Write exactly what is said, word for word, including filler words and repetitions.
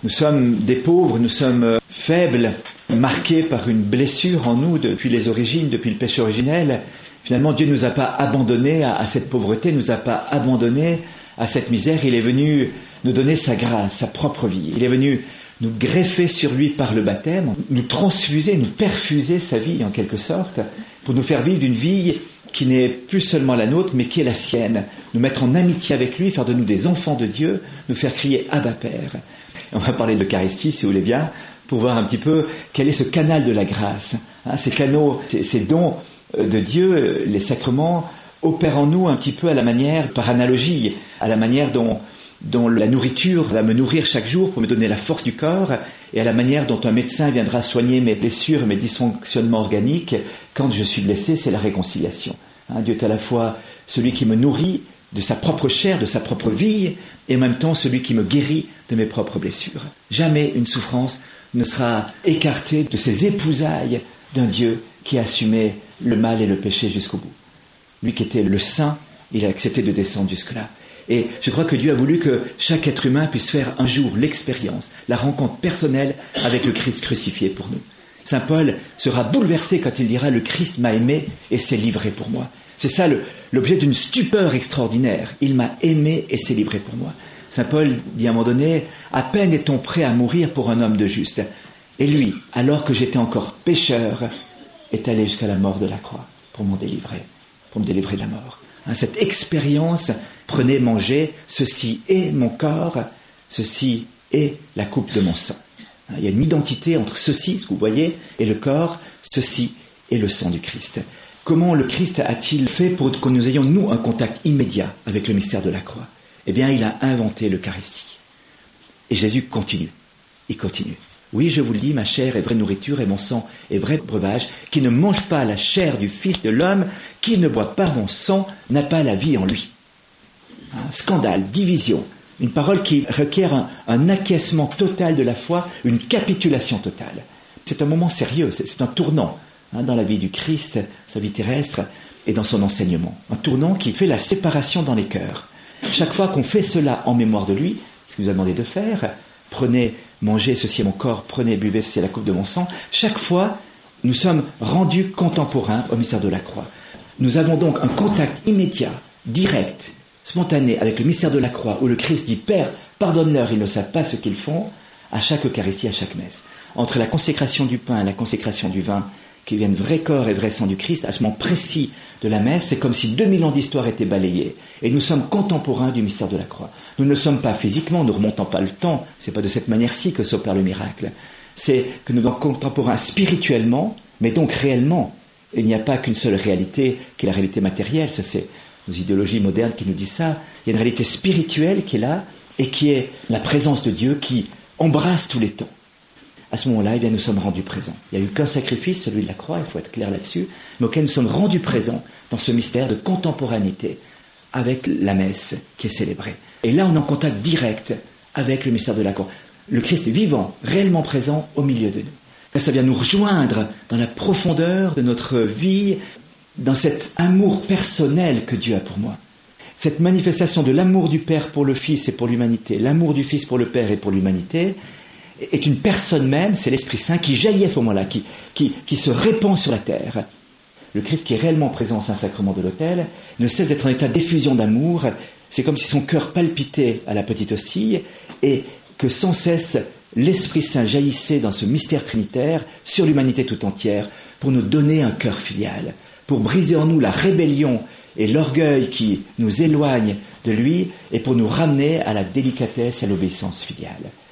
Nous sommes des pauvres, nous sommes faibles, marqués par une blessure en nous depuis les origines, depuis le péché originel. Finalement, Dieu ne nous a pas abandonnés à, à cette pauvreté, ne nous a pas abandonnés à cette misère. Il est venu nous donner sa grâce, sa propre vie. Il est venu nous greffer sur lui par le baptême, nous transfuser, nous perfuser sa vie en quelque sorte, pour nous faire vivre une vie qui n'est plus seulement la nôtre, mais qui est la sienne. Nous mettre en amitié avec lui, faire de nous des enfants de Dieu, nous faire crier « Abba Père ». On va parler de l'Eucharistie, si vous voulez bien, pour voir un petit peu quel est ce canal de la grâce. Hein, ces canaux, ces, ces dons de Dieu, les sacrements, opèrent en nous un petit peu à la manière, par analogie, à la manière dont, dont la nourriture va me nourrir chaque jour pour me donner la force du corps, et à la manière dont un médecin viendra soigner mes blessures, mes dysfonctionnements organiques. Quand je suis blessé, c'est la réconciliation. Hein, Dieu est à la fois celui qui me nourrit de sa propre chair, de sa propre vie, et en même temps celui qui me guérit de mes propres blessures. Jamais une souffrance ne sera écartée de ces épousailles d'un Dieu qui a assumé le mal et le péché jusqu'au bout. Lui qui était le saint, il a accepté de descendre jusque-là. Et je crois que Dieu a voulu que chaque être humain puisse faire un jour l'expérience, la rencontre personnelle avec le Christ crucifié pour nous. Saint Paul sera bouleversé quand il dira « Le Christ m'a aimé et s'est livré pour moi ». C'est ça le, l'objet d'une stupeur extraordinaire. Il m'a aimé et s'est livré pour moi. Saint Paul dit à un moment donné « À peine est-on prêt à mourir pour un homme de juste. Et lui, alors que j'étais encore pécheur, est allé jusqu'à la mort de la croix pour m'en délivrer, pour me délivrer de la mort. » Hein, cette expérience, prenez, mangez, ceci est mon corps, ceci est la coupe de mon sang. Hein, il y a une identité entre ceci, ce que vous voyez, et le corps, ceci est le sang du Christ. Comment le Christ a-t-il fait pour que nous ayons, nous, un contact immédiat avec le mystère de la croix ? Eh bien, il a inventé l'Eucharistie. Et Jésus continue, il continue. Oui, je vous le dis, ma chair est vraie nourriture et mon sang est vrai breuvage. Qui ne mange pas la chair du Fils de l'homme, qui ne boit pas mon sang, n'a pas la vie en lui. Un scandale, division, une parole qui requiert un, un acquiescement total de la foi, une capitulation totale. C'est un moment sérieux, c'est, c'est un tournant hein, dans la vie du Christ, sa vie terrestre et dans son enseignement. Un tournant qui fait la séparation dans les cœurs. Chaque fois qu'on fait cela en mémoire de lui, ce qu'il nous a demandé de faire, prenez, mangez, ceci est mon corps, prenez, buvez, ceci est la coupe de mon sang. Chaque fois, nous sommes rendus contemporains au mystère de la croix. Nous avons donc un contact immédiat, direct, spontané avec le mystère de la croix, où le Christ dit « Père, pardonne-leur, ils ne savent pas ce qu'ils font », à chaque Eucharistie, à chaque messe. Entre la consécration du pain et la consécration du vin, qui viennent vrai corps et vrai sang du Christ, à ce moment précis de la messe, c'est comme si deux mille ans d'histoire étaient balayés. Et nous sommes contemporains du mystère de la croix. Nous ne le sommes pas physiquement, nous ne remontons pas le temps. C'est pas de cette manière-ci que s'opère le miracle. C'est que nous sommes contemporains spirituellement, mais donc réellement. Il n'y a pas qu'une seule réalité, qui est la réalité matérielle. Ça, c'est nos idéologies modernes qui nous disent ça. Il y a une réalité spirituelle qui est là, et qui est la présence de Dieu qui embrasse tous les temps. À ce moment-là, eh bien, nous sommes rendus présents. Il n'y a eu qu'un sacrifice, celui de la croix, il faut être clair là-dessus, mais auquel nous sommes rendus présents dans ce mystère de contemporanéité avec la messe qui est célébrée. Et là, on est en contact direct avec le mystère de la croix. Le Christ est vivant, réellement présent au milieu de nous. Là, ça vient nous rejoindre dans la profondeur de notre vie, dans cet amour personnel que Dieu a pour moi. Cette manifestation de l'amour du Père pour le Fils et pour l'humanité, l'amour du Fils pour le Père et pour l'humanité, est une personne même, c'est l'Esprit Saint qui jaillit à ce moment-là, qui, qui, qui se répand sur la terre. Le Christ qui est réellement présent au Saint-Sacrement de l'autel ne cesse d'être en état d'effusion d'amour. C'est comme si son cœur palpitait à la petite hostie et que sans cesse l'Esprit Saint jaillissait dans ce mystère trinitaire sur l'humanité tout entière pour nous donner un cœur filial, pour briser en nous la rébellion et l'orgueil qui nous éloignent de lui et pour nous ramener à la délicatesse et à l'obéissance filiale.